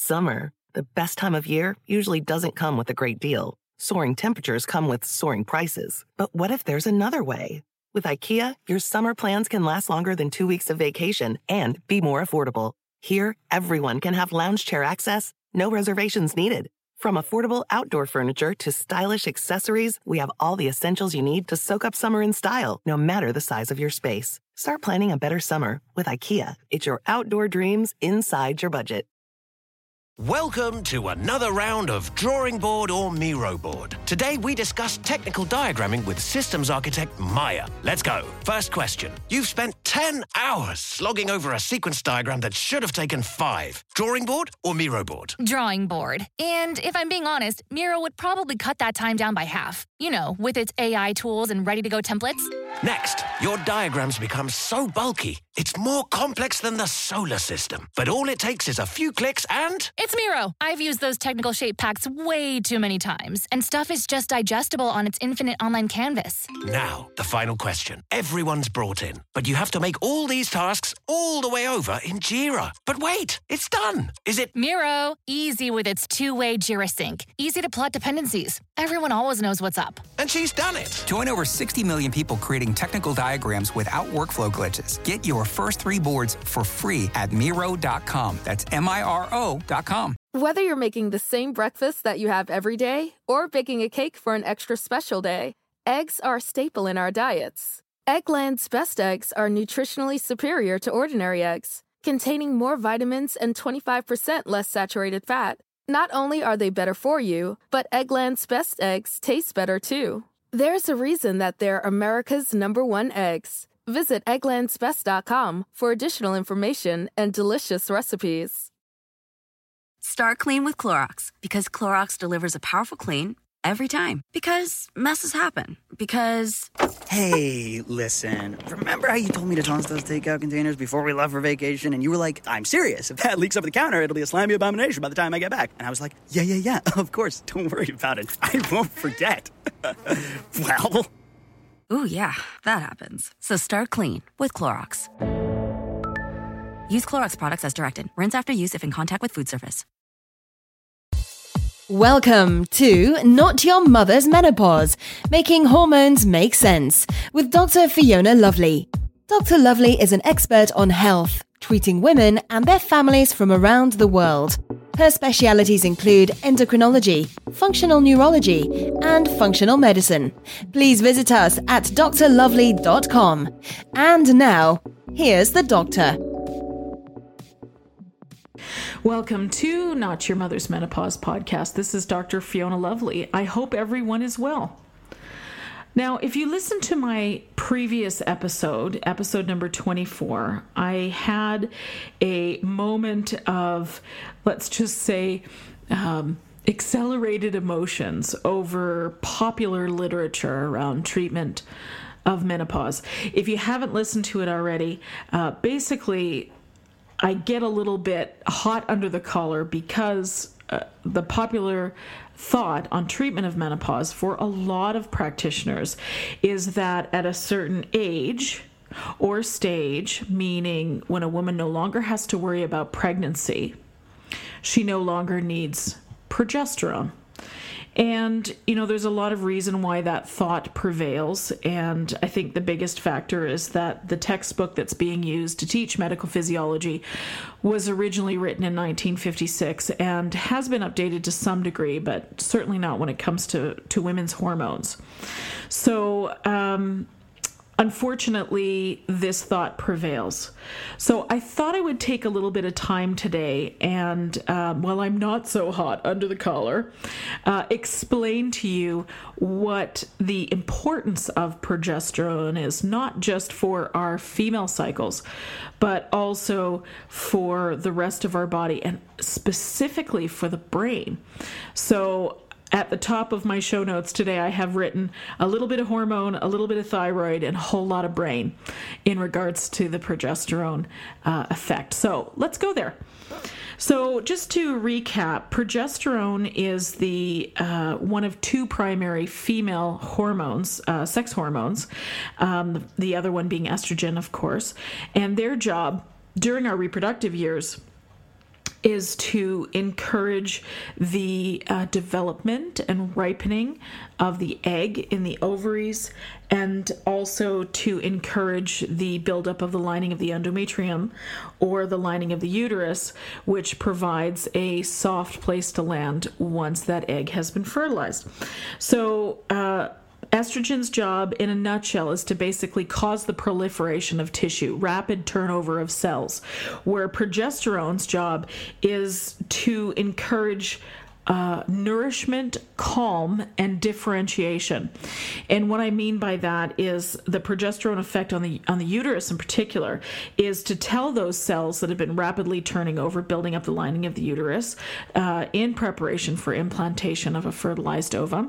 Summer, the best time of year, usually doesn't come with a great deal. Soaring temperatures come with soaring prices. But what if there's another way? With IKEA, your summer plans can last longer than 2 weeks of vacation and be more affordable. Here, everyone can have lounge chair access, no reservations needed. From affordable outdoor furniture to stylish accessories, we have all the essentials you need to soak up summer in style, no matter the size of your space. Start planning a better summer with IKEA. It's your outdoor dreams inside your budget. Welcome to another round of Drawing Board or Miro Board. Today we discuss technical diagramming with systems architect Maya. Let's go. First question. You've spent 10 hours slogging over a sequence diagram that should have taken 5. Drawing board or Miro board? Drawing board. And if I'm being honest, Miro would probably cut that time down by half. You know, with its AI tools and ready-to-go templates. Next, your diagrams become so bulky, it's more complex than the solar system. But all it takes is a few clicks and... It's Miro. I've used those technical shape packs way too many times, and stuff is just digestible on its infinite online canvas. Now, the final question. Everyone's brought in, but you have to make all these tasks all the way over in Jira. But wait, it's done. Is it... Miro, easy with its two-way Jira sync. Easy to plot dependencies. Everyone always knows what's up. And she's done it. Join over 60 million people creating technical diagrams without workflow glitches. Get your first 3 boards for free at Miro.com. That's Miro.com. Whether you're making the same breakfast that you have every day or baking a cake for an extra special day, eggs are a staple in our diets. Eggland's best eggs are nutritionally superior to ordinary eggs, containing more vitamins and 25% less saturated fat. Not only are they better for you, but Eggland's best eggs taste better too. There's a reason that they're America's #1 eggs. Visit egglandsbest.com for additional information and delicious recipes. Start clean with Clorox, because Clorox delivers a powerful clean every time. Because messes happen. Because... Hey, listen. Remember how you told me to toss those takeout containers before we left for vacation? And you were like, I'm serious. If that leaks over the counter, it'll be a slimy abomination by the time I get back. And I was like, yeah, of course. Don't worry about it. I won't forget. Well... Ooh, yeah, that happens. So start clean with Clorox. Use Clorox products as directed. Rinse after use if in contact with food surface. Welcome to Not Your Mother's Menopause, Making Hormones Make Sense, with Dr. Fiona Lovely. Dr. Lovely is an expert on health, treating women and their families from around the world. Her specialities include endocrinology, functional neurology, and functional medicine. Please visit us at drlovely.com. And now, here's the doctor. Welcome to Not Your Mother's Menopause podcast. This is Dr. Fiona Lovely. I hope everyone is well. Now, if you listen to my previous episode number 24, I had a moment of, let's just say, accelerated emotions over popular literature around treatment of menopause. If you haven't listened to it already, basically, I get a little bit hot under the collar because the popular thought on treatment of menopause for a lot of practitioners is that at a certain age or stage, meaning when a woman no longer has to worry about pregnancy, she no longer needs progesterone. And, you know, there's a lot of reason why that thought prevails. And I think the biggest factor is that the textbook that's being used to teach medical physiology was originally written in 1956 and has been updated to some degree, but certainly not when it comes to women's hormones. So, unfortunately, this thought prevails. So I thought I would take a little bit of time today and, while I'm not so hot under the collar, explain to you what the importance of progesterone is, not just for our female cycles, but also for the rest of our body and specifically for the brain. So at the top of my show notes today, I have written a little bit of hormone, a little bit of thyroid, and a whole lot of brain in regards to the progesterone effect. So let's go there. So just to recap, progesterone is the one of 2 primary female hormones, sex hormones, the other one being estrogen, of course, and their job during our reproductive years is to encourage the development and ripening of the egg in the ovaries, and also to encourage the buildup of the lining of the endometrium or the lining of the uterus, which provides a soft place to land once that egg has been fertilized. So, estrogen's job, in a nutshell, is to basically cause the proliferation of tissue, rapid turnover of cells, where progesterone's job is to encourage nourishment, calm, and differentiation. And what I mean by that is the progesterone effect on the uterus in particular is to tell those cells that have been rapidly turning over, building up the lining of the uterus in preparation for implantation of a fertilized ovum.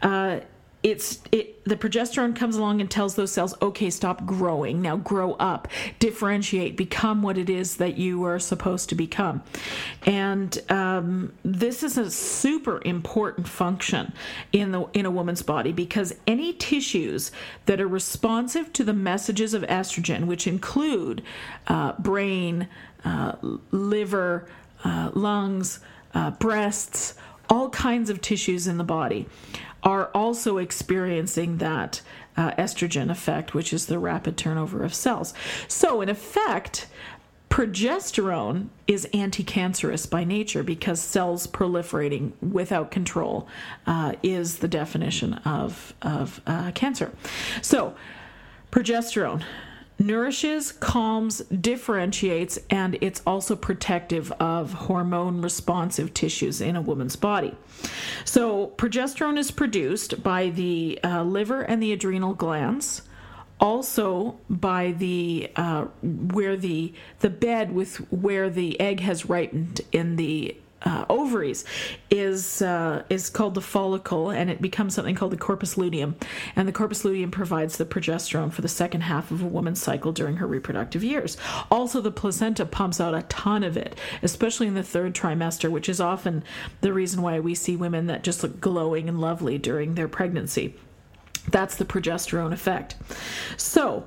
The progesterone comes along and tells those cells, okay, stop growing. Now grow up, differentiate, become what it is that you are supposed to become. And this is a super important function in a woman's body, because any tissues that are responsive to the messages of estrogen, which include brain, liver, lungs, breasts, all kinds of tissues in the body, are also experiencing that estrogen effect, which is the rapid turnover of cells. So, in effect, progesterone is anti-cancerous by nature, because cells proliferating without control is the definition of cancer. So, progesterone nourishes, calms, differentiates, and it's also protective of hormone-responsive tissues in a woman's body. So progesterone is produced by the liver and the adrenal glands, also by the where the bed with where the egg has ripened in the ovaries is called the follicle, and it becomes something called the corpus luteum. And the corpus luteum provides the progesterone for the second half of a woman's cycle during her reproductive years. Also, the placenta pumps out a ton of it, especially in the third trimester, which is often the reason why we see women that just look glowing and lovely during their pregnancy. That's the progesterone effect. So,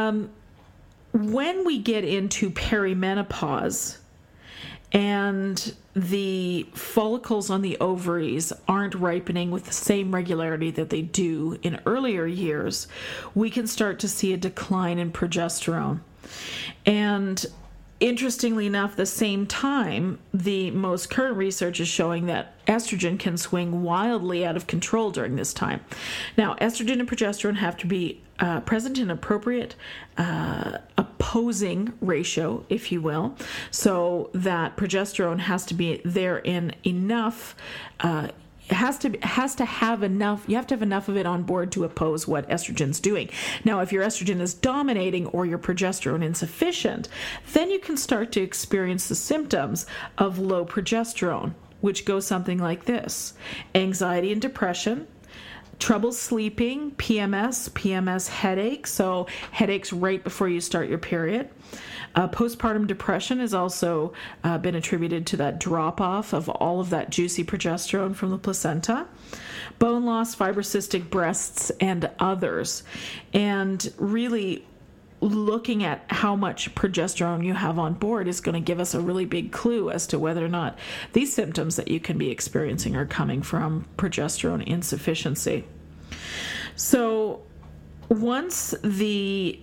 when we get into perimenopause, and the follicles on the ovaries aren't ripening with the same regularity that they do in earlier years, we can start to see a decline in progesterone. And interestingly enough, the same time, the most current research is showing that estrogen can swing wildly out of control during this time. Now, estrogen and progesterone have to be present in appropriate opposing ratio, if you will, so that progesterone has to be there in enough. Has to have enough. You have to have enough of it on board to oppose what estrogen's doing. Now, if your estrogen is dominating or your progesterone insufficient, then you can start to experience the symptoms of low progesterone, which goes something like this: anxiety and depression, trouble sleeping, PMS headache, so headaches right before you start your period. Postpartum depression has also been attributed to that drop-off of all of that juicy progesterone from the placenta. Bone loss, fibrocystic breasts, and others. And really looking at how much progesterone you have on board is going to give us a really big clue as to whether or not these symptoms that you can be experiencing are coming from progesterone insufficiency. So once the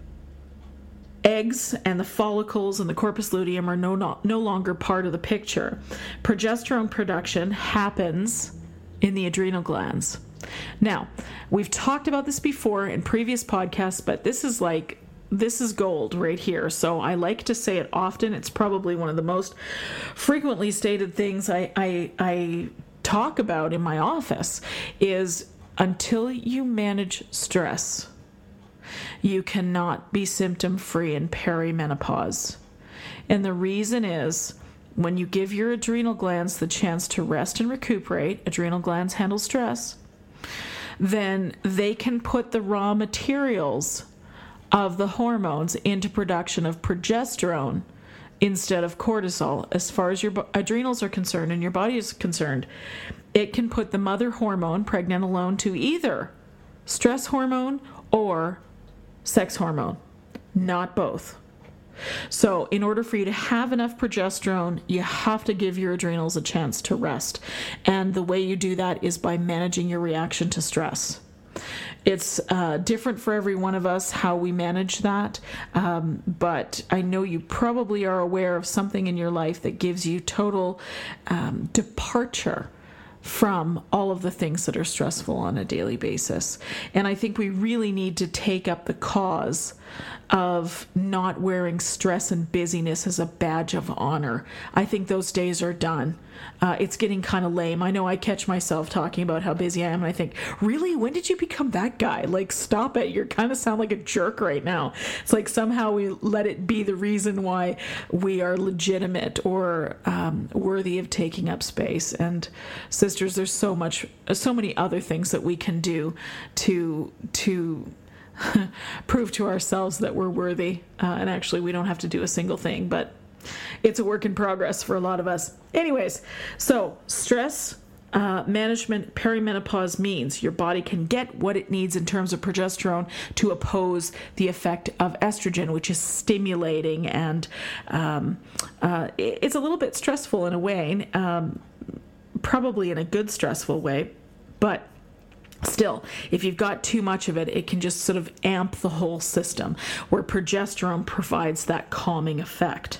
eggs and the follicles and the corpus luteum are no longer part of the picture, progesterone production happens in the adrenal glands. Now, we've talked about this before in previous podcasts, but this is gold right here. So I like to say it often. It's probably one of the most frequently stated things I talk about in my office is until you manage stress, you cannot be symptom-free in perimenopause. And the reason is when you give your adrenal glands the chance to rest and recuperate, adrenal glands handle stress, then they can put the raw materials of the hormones into production of progesterone instead of cortisol. As far as your adrenals are concerned and your body is concerned, it can put the mother hormone, pregnenolone, to either stress hormone or sex hormone, not both. So in order for you to have enough progesterone, you have to give your adrenals a chance to rest. And the way you do that is by managing your reaction to stress. It's different for every one of us how we manage that, but I know you probably are aware of something in your life that gives you total departure from all of the things that are stressful on a daily basis. And I think we really need to take up the cause of not wearing stress and busyness as a badge of honor. I think those days are done. It's getting kind of lame. I know I catch myself talking about how busy I am, and I think, really? When did you become that guy? Like, stop it. You kind of sound like a jerk right now. It's like somehow we let it be the reason why we are legitimate or worthy of taking up space. And sisters, there's so many other things that we can do to prove to ourselves that we're worthy. And actually, we don't have to do a single thing, but it's a work in progress for a lot of us. Anyways, so stress management, perimenopause means your body can get what it needs in terms of progesterone to oppose the effect of estrogen, which is stimulating, and it's a little bit stressful in a way, probably in a good stressful way, but still, if you've got too much of it, it can just sort of amp the whole system, where progesterone provides that calming effect.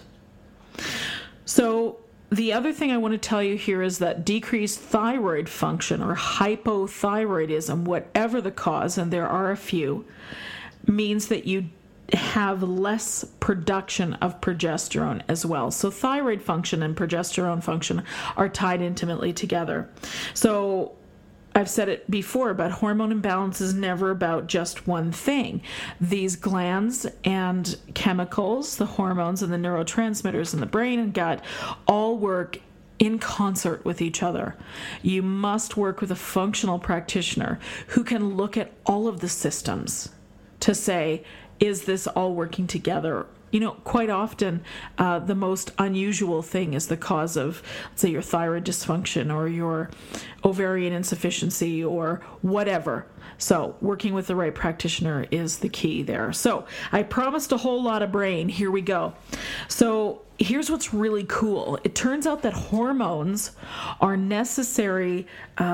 So the other thing I want to tell you here is that decreased thyroid function or hypothyroidism, whatever the cause, and there are a few, means that you have less production of progesterone as well. So thyroid function and progesterone function are tied intimately together. So I've said it before, but hormone imbalance is never about just one thing. These glands and chemicals, the hormones and the neurotransmitters in the brain and gut, all work in concert with each other. You must work with a functional practitioner who can look at all of the systems to say, is this all working together? You know, quite often the most unusual thing is the cause of, let's say, your thyroid dysfunction or your ovarian insufficiency or whatever. So working with the right practitioner is the key there. So I promised a whole lot of brain. Here we go. So here's what's really cool. It turns out that hormones are necessary,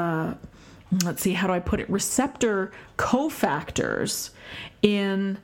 let's see, how do I put it? Receptor cofactors in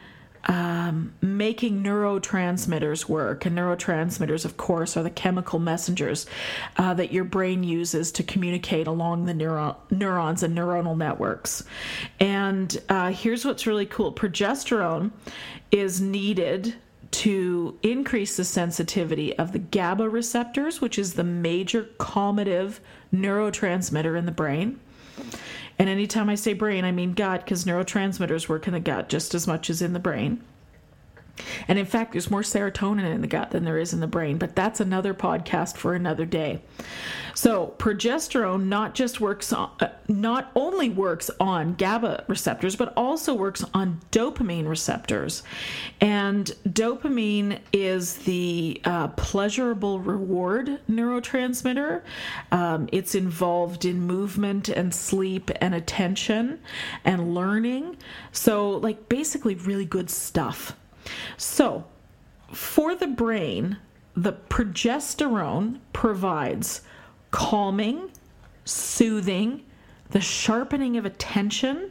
making neurotransmitters work. And neurotransmitters, of course, are the chemical messengers that your brain uses to communicate along the neurons and neuronal networks. And here's what's really cool. Progesterone is needed to increase the sensitivity of the GABA receptors, which is the major calmative neurotransmitter in the brain. And anytime I say brain, I mean gut, because neurotransmitters work in the gut just as much as in the brain. And in fact, there's more serotonin in the gut than there is in the brain, but that's another podcast for another day. So progesterone not only works on GABA receptors, but also works on dopamine receptors. And dopamine is the pleasurable reward neurotransmitter. It's involved in movement and sleep and attention and learning. So like basically really good stuff. So, for the brain, the progesterone provides calming, soothing, the sharpening of attention,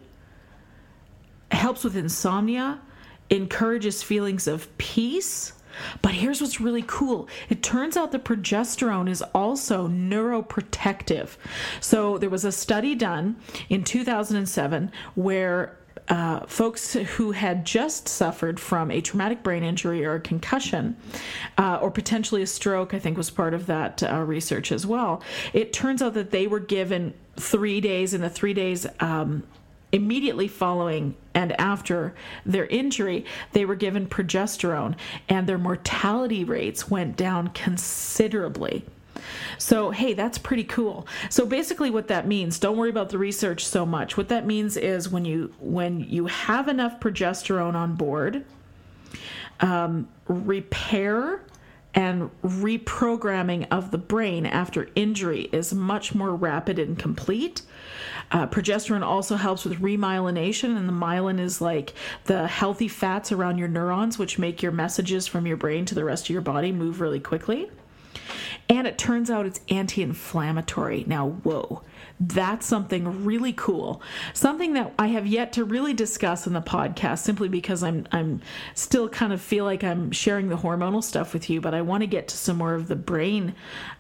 helps with insomnia, encourages feelings of peace. But here's what's really cool. It turns out that progesterone is also neuroprotective. So there was a study done in 2007 where folks who had just suffered from a traumatic brain injury or a concussion, or potentially a stroke, I think was part of that research as well. It turns out that they were given 3 days, in the 3 days immediately following and after their injury, they were given progesterone, and their mortality rates went down considerably. So, hey, that's pretty cool. So basically what that means, don't worry about the research so much. What that means is when you have enough progesterone on board, repair and reprogramming of the brain after injury is much more rapid and complete. Progesterone also helps with remyelination, and the myelin is like the healthy fats around your neurons, which make your messages from your brain to the rest of your body move really quickly. And it turns out it's anti-inflammatory. Now, whoa, that's something really cool. Something that I have yet to really discuss in the podcast, simply because I'm still kind of feel like I'm sharing the hormonal stuff with you, but I want to get to some more of the brain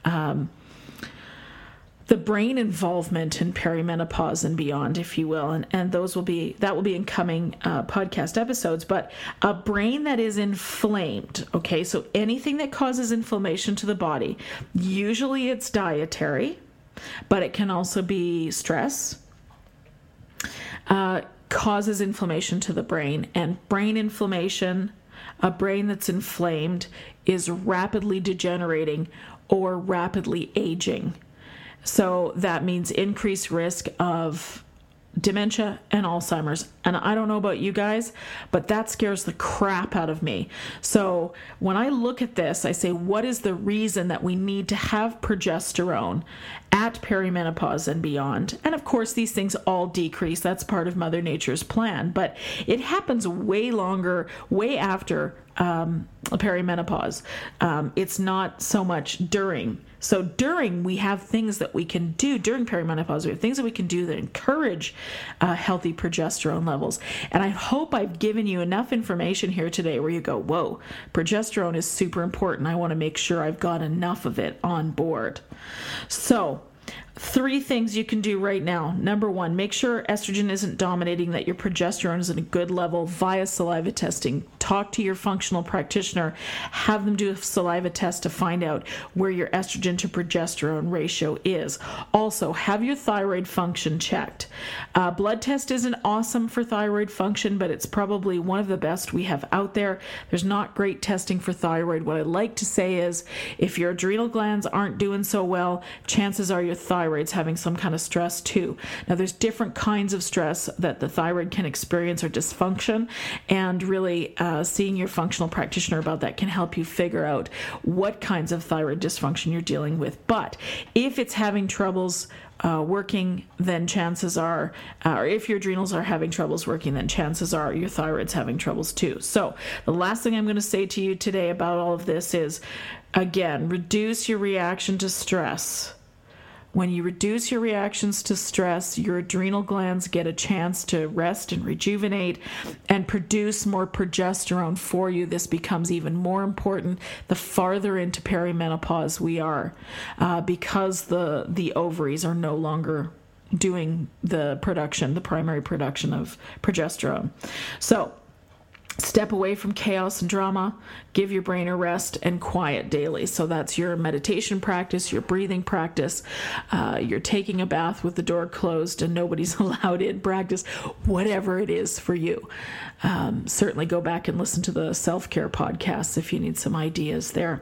involvement in perimenopause and beyond, if you will, and that will be in coming podcast episodes. But a brain that is inflamed, okay, so anything that causes inflammation to the body, usually it's dietary, but it can also be stress, causes inflammation to the brain. And brain inflammation, a brain that's inflamed, is rapidly degenerating or rapidly aging. So that means increased risk of dementia and Alzheimer's. And I don't know about you guys, but that scares the crap out of me. So when I look at this, I say, what is the reason that we need to have progesterone at perimenopause and beyond? And of course, these things all decrease. That's part of Mother Nature's plan. But it happens way after perimenopause. It's not so much during. So during, we have things that we can do during perimenopause. We have things that we can do that encourage healthy progesterone levels. And I hope I've given you enough information here today where you go, whoa, progesterone is super important. I want to make sure I've got enough of it on board. So 3 things you can do right now. Number 1, make sure estrogen isn't dominating, that your progesterone is at a good level via saliva testing. Talk to your functional practitioner. Have them do a saliva test to find out where your estrogen to progesterone ratio is. Also, have your thyroid function checked. Blood test isn't awesome for thyroid function, but it's probably one of the best we have out there. There's not great testing for thyroid. What I'd like to say is, if your adrenal glands aren't doing so well, chances are your thyroid's having some kind of stress too. Now, there's different kinds of stress that the thyroid can experience or dysfunction, and really seeing your functional practitioner about that can help you figure out what kinds of thyroid dysfunction you're dealing with. But if it's having troubles working, then chances are, or if your adrenals are having troubles working, then chances are your thyroid's having troubles too. So the last thing I'm going to say to you today about all of this is, again, reduce your reaction to stress. When you reduce your reactions to stress, your adrenal glands get a chance to rest and rejuvenate and produce more progesterone for you. This becomes even more important the farther into perimenopause we are, because the ovaries are no longer doing the primary production of progesterone. So step away from chaos and drama, give your brain a rest, and quiet daily. So that's your meditation practice, your breathing practice, your taking a bath with the door closed and nobody's allowed in practice, whatever it is for you. Certainly go back and listen to the self-care podcasts if you need some ideas there.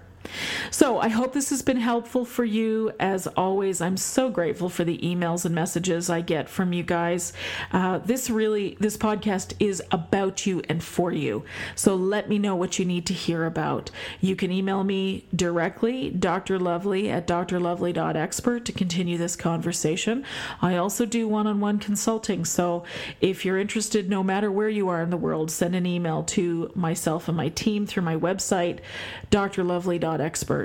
So I hope this has been helpful for you. As always, I'm so grateful for the emails and messages I get from you guys. This podcast is about you and for you. So let me know what you need to hear about. You can email me directly, Dr. Lovely at drlovely.expert, to continue this conversation. I also do one-on-one consulting. So if you're interested, no matter where you are in the world, send an email to myself and my team through my website, drlovely.expert,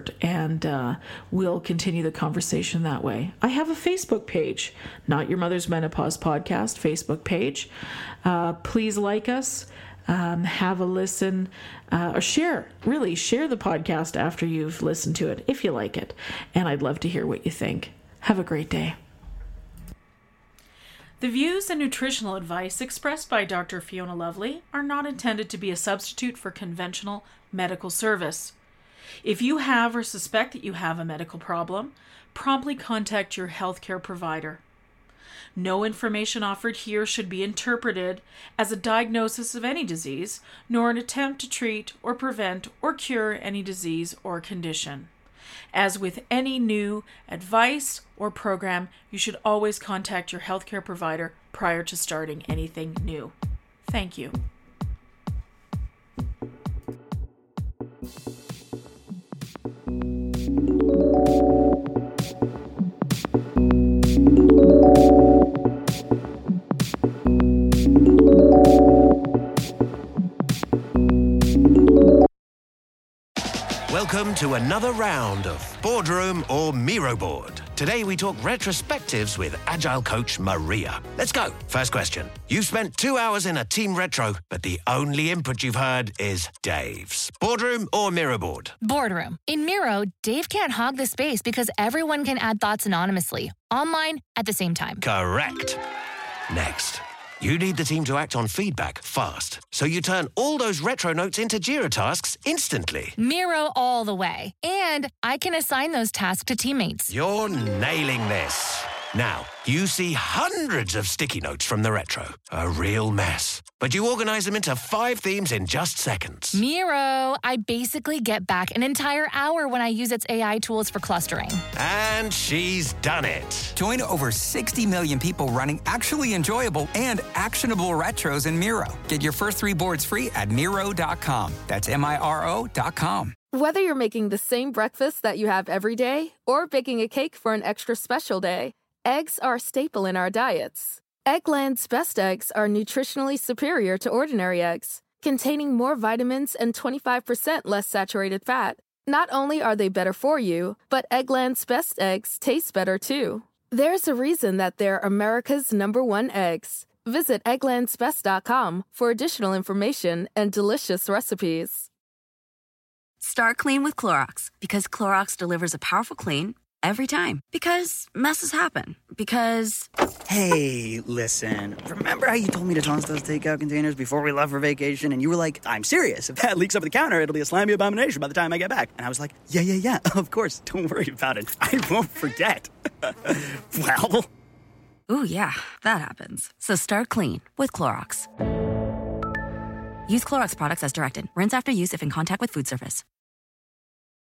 and we'll continue the conversation that way. I have a Facebook page, Not Your Mother's Menopause Podcast Facebook page. Please like us, have a listen, or share the podcast after you've listened to it, if you like it. And I'd love to hear what you think. Have a great day. The views and nutritional advice expressed by Dr. Fiona Lovely are not intended to be a substitute for conventional medical service. If you have or suspect that you have a medical problem, promptly contact your healthcare provider. No information offered here should be interpreted as a diagnosis of any disease, nor an attempt to treat or prevent or cure any disease or condition. As with any new advice or program, you should always contact your healthcare provider prior to starting anything new. Thank you. Welcome to another round of Boardroom or Miro Board. Today we talk retrospectives with Agile coach Maria. Let's go. First question. You've spent 2 hours in a team retro, but the only input you've heard is Dave's. Boardroom or Miro Board? Boardroom. In Miro, Dave can't hog the space because everyone can add thoughts anonymously, online, at the same time. Correct. Next. You need the team to act on feedback fast, so you turn all those retro notes into Jira tasks instantly. Miro all the way. And I can assign those tasks to teammates. You're nailing this. Now, you see hundreds of sticky notes from the retro. A real mess. But you organize them into 5 themes in just seconds. Miro, I basically get back an entire hour when I use its AI tools for clustering. And she's done it. Join over 60 million people running actually enjoyable and actionable retros in Miro. Get your first 3 boards free at Miro.com. That's Miro.com. Whether you're making the same breakfast that you have every day or baking a cake for an extra special day, eggs are a staple in our diets. Eggland's best eggs are nutritionally superior to ordinary eggs, containing more vitamins and 25% less saturated fat. Not only are they better for you, but Eggland's best eggs taste better too. There's a reason that they're America's #1 eggs. Visit egglandsbest.com for additional information and delicious recipes. Start clean with Clorox because Clorox delivers a powerful clean every time. Because messes happen. Because... Hey, listen. Remember how you told me to toss those takeout containers before we left for vacation? And you were like, I'm serious. If that leaks over the counter, it'll be a slimy abomination by the time I get back. And I was like, yeah, of course. Don't worry about it. I won't forget. Well... Ooh, yeah, that happens. So start clean with Clorox. Use Clorox products as directed. Rinse after use if in contact with food surface.